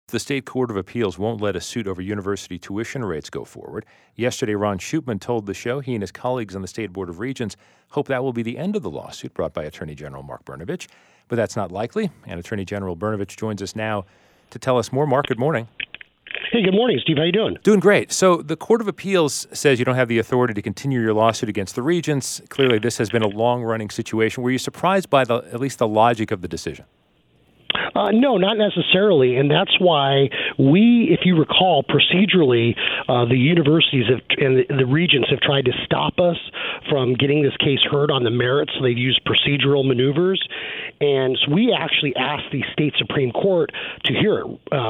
The State Court of Appeals won't let a suit over university tuition rates go forward. Yesterday, Ron Schupman told the show he and his colleagues on the State Board of Regents hope that will be the end of the lawsuit brought by Attorney General Mark Brnovich. But that's not likely, and Attorney General Brnovich joins us now to tell us more. Mark, good morning. Hey, good morning, Steve. How you doing? Doing great. So the Court of Appeals says you don't have the authority to continue your lawsuit against the Regents. Clearly, this has been a long-running situation. Were you surprised by at least the logic of the decision? No, not necessarily, and that's why we, if you recall, procedurally, the universities and the regents have tried to stop us from getting this case heard on the merits. So they've used procedural maneuvers, and so we actually asked the state Supreme Court to hear it,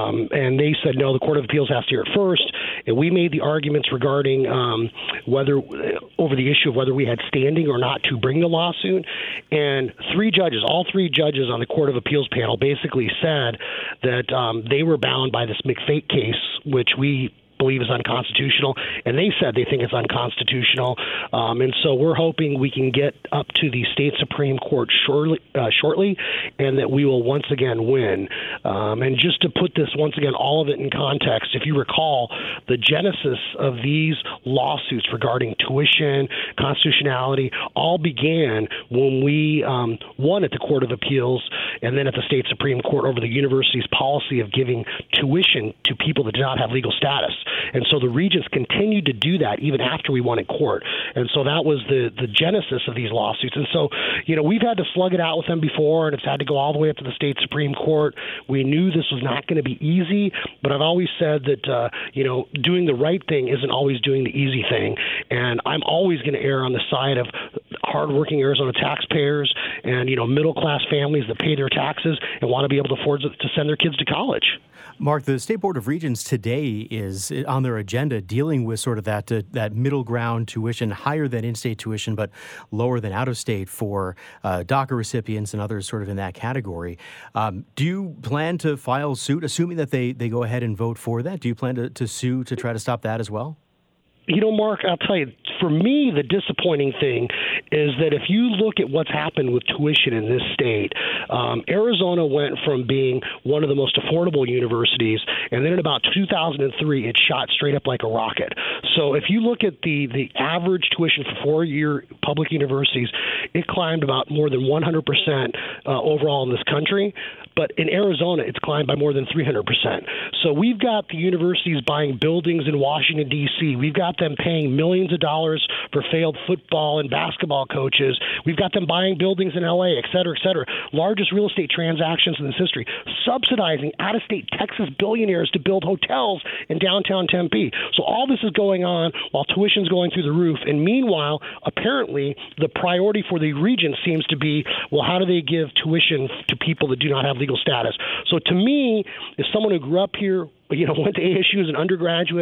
and they said, no, the Court of Appeals has to hear it first, and we made the arguments regarding whether over the issue of whether we had standing or not to bring the lawsuit, and all three judges on the Court of Appeals panel basically said that they were bound by this McFate case, which we believe is unconstitutional, and they said they think it's unconstitutional, and so we're hoping we can get up to the state Supreme Court shortly, and that we will once again win. And just to put this once again, all of it in context, if you recall, the genesis of these lawsuits regarding tuition, constitutionality, all began when we won at the Court of Appeals and then at the state Supreme Court over the university's policy of giving tuition to people that do not have legal status. And so the regents continued to do that even after we won in court. And so that was the genesis of these lawsuits. And so, we've had to slug it out with them before, and it's had to go all the way up to the state Supreme Court. We knew this was not going to be easy, but I've always said that, doing the right thing isn't always doing the easy thing. And I'm always going to err on the side of hardworking Arizona taxpayers and, middle-class families that pay their taxes and want to be able to afford to send their kids to college. Mark, the State Board of Regents today is on their agenda dealing with sort of that middle ground tuition, higher than in-state tuition, but lower than out-of-state for DACA recipients and others sort of in that category. Do you plan to file suit, assuming that they go ahead and vote for that? Do you plan to sue to try to stop that as well? Mark, I'll tell you, for me, the disappointing thing is that if you look at what's happened with tuition in this state, Arizona went from being one of the most affordable universities, and then in about 2003, it shot straight up like a rocket. So if you look at the average tuition for four-year public universities, it climbed about more than 100% overall in this country. But in Arizona, it's climbed by more than 300%. So we've got the universities buying buildings in Washington, D.C. We've got them paying millions of dollars for failed football and basketball coaches. We've got them buying buildings in L.A., et cetera, et cetera. Largest real estate transactions in this history. Subsidizing out-of-state Texas billionaires to build hotels in downtown Tempe. So all this is going on while tuition's going through the roof. And meanwhile, apparently, the priority for the region seems to be, well, how do they give tuition to people that do not have legal status? So to me, as someone who grew up here, went to ASU as an undergraduate,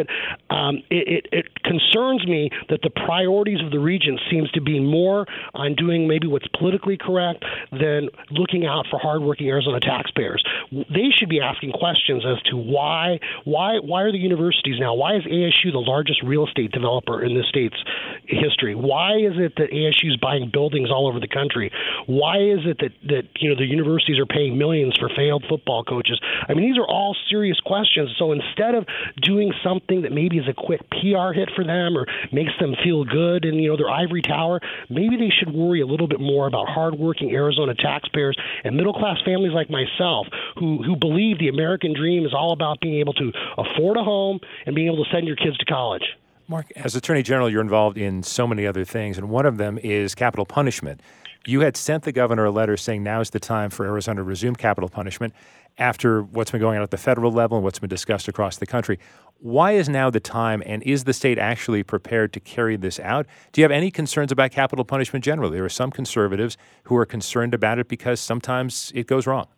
it concerns me that the priorities of the region seems to be more on doing maybe what's politically correct than looking out for hardworking Arizona taxpayers. They should be asking questions as to why are the universities now? Why is ASU the largest real estate developer in the state's history? Why is it that ASU is buying buildings all over the country? Why is it that the universities are paying millions for failed football coaches? I mean, these are all serious questions. So instead of doing something that maybe is a quick PR hit for them or makes them feel good in their ivory tower, maybe they should worry a little bit more about hardworking Arizona taxpayers and middle-class families like myself who believe the American dream is all about being able to afford a home and being able to send your kids to college. Mark, as Attorney General, you're involved in so many other things, and one of them is capital punishment. You had sent the governor a letter saying now's the time for Arizona to resume capital punishment after what's been going on at the federal level and what's been discussed across the country. Why is now the time, and is the state actually prepared to carry this out? Do you have any concerns about capital punishment generally? There are some conservatives who are concerned about it because sometimes it goes wrong.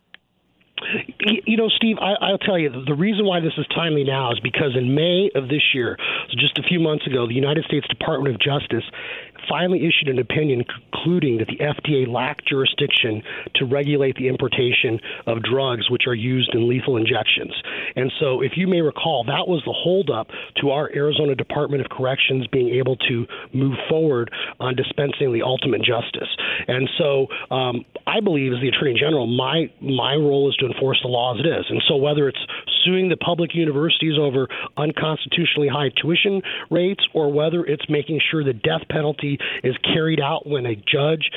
Steve, I'll tell you, the reason why this is timely now is because in May of this year, so just a few months ago, the United States Department of Justice finally issued an opinion concluding that the FDA lacked jurisdiction to regulate the importation of drugs which are used in lethal injections. And so, if you may recall, that was the holdup to our Arizona Department of Corrections being able to move forward on dispensing the ultimate justice. And so, I believe as the Attorney General, my role is to enforce the laws as it is. And so whether it's suing the public universities over unconstitutionally high tuition rates, or whether it's making sure the death penalty is carried out when a judge,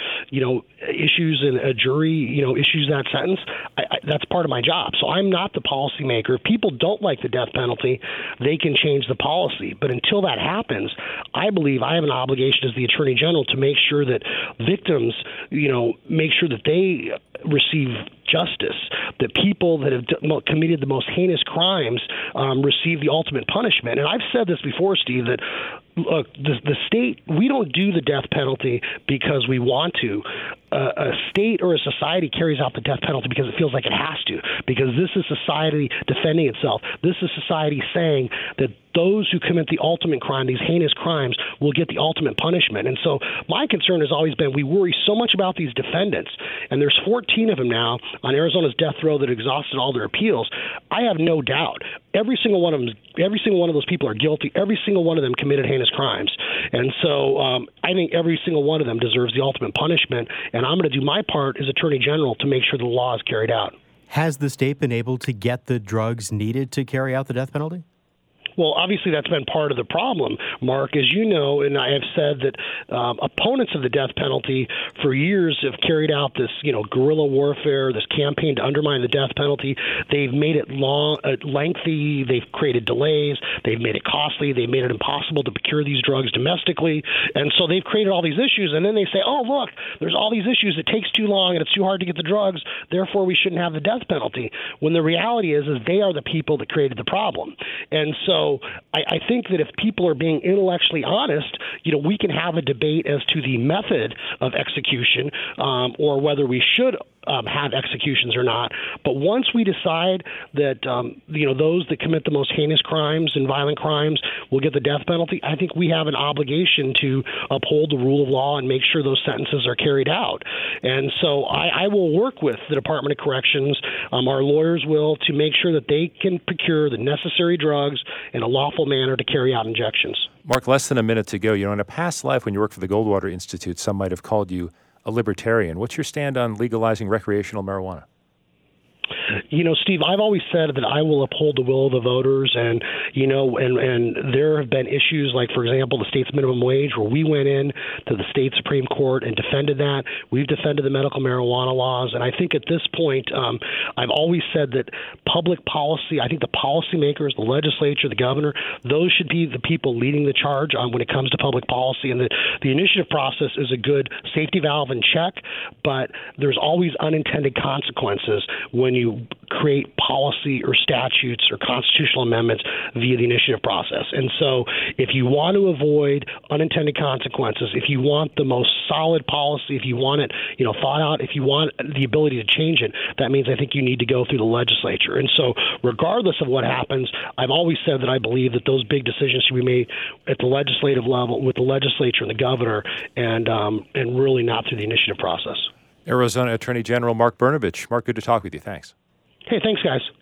issues and a jury, issues that sentence, that's part of my job. So I'm not the policymaker. If people don't like the death penalty, they can change the policy. But until that happens, I believe I have an obligation as the Attorney General to make sure that victims, make sure that they receive justice, that people that have committed the most heinous crimes receive the ultimate punishment. And I've said this before, Steve, that look, the state, we don't do the death penalty because we want to. A state or a society carries out the death penalty because it feels like it has to, because this is society defending itself. This is society saying that those who commit the ultimate crime, these heinous crimes, will get the ultimate punishment. And so my concern has always been, we worry so much about these defendants, and there's 14 of them now on Arizona's death row that exhausted all their appeals. I have no doubt every single one of those people are guilty. Every single one of them committed heinous crimes. And so I think every single one of them deserves the ultimate punishment, and I'm going to do my part as Attorney General to make sure the law is carried out. Has the state been able to get the drugs needed to carry out the death penalty? Well, obviously, that's been part of the problem, Mark. As you know, and I have said that opponents of the death penalty for years have carried out this, guerrilla warfare, this campaign to undermine the death penalty. They've made it lengthy. They've created delays. They've made it costly. They've made it impossible to procure these drugs domestically. And so they've created all these issues. And then they say, oh, look, there's all these issues. It takes too long and it's too hard to get the drugs. Therefore, we shouldn't have the death penalty. When the reality is they are the people that created the problem. And so I think that if people are being intellectually honest, we can have a debate as to the method of execution or whether we should have executions or not. But once we decide that, those that commit the most heinous crimes and violent crimes will get the death penalty, I think we have an obligation to uphold the rule of law and make sure those sentences are carried out. And so I will work with the Department of Corrections, our lawyers will, to make sure that they can procure the necessary drugs in a lawful manner to carry out injections. Mark, less than a minute to go. In a past life when you worked for the Goldwater Institute, some might have called you a libertarian. What's your stand on legalizing recreational marijuana? Steve, I've always said that I will uphold the will of the voters, and there have been issues like, for example, the state's minimum wage, where we went in to the state Supreme Court and defended that. We've defended the medical marijuana laws, and I think at this point, I've always said that public policy, I think the policymakers, the legislature, the governor, those should be the people leading the charge on when it comes to public policy, and the initiative process is a good safety valve and check, but there's always unintended consequences when you create policy or statutes or constitutional amendments via the initiative process. And so if you want to avoid unintended consequences, if you want the most solid policy, if you want it, thought out, if you want the ability to change it, that means I think you need to go through the legislature. And so regardless of what happens, I've always said that I believe that those big decisions should be made at the legislative level with the legislature and the governor, and really not through the initiative process. Arizona Attorney General Mark Brnovich. Mark, good to talk with you. Thanks. Hey, thanks, guys.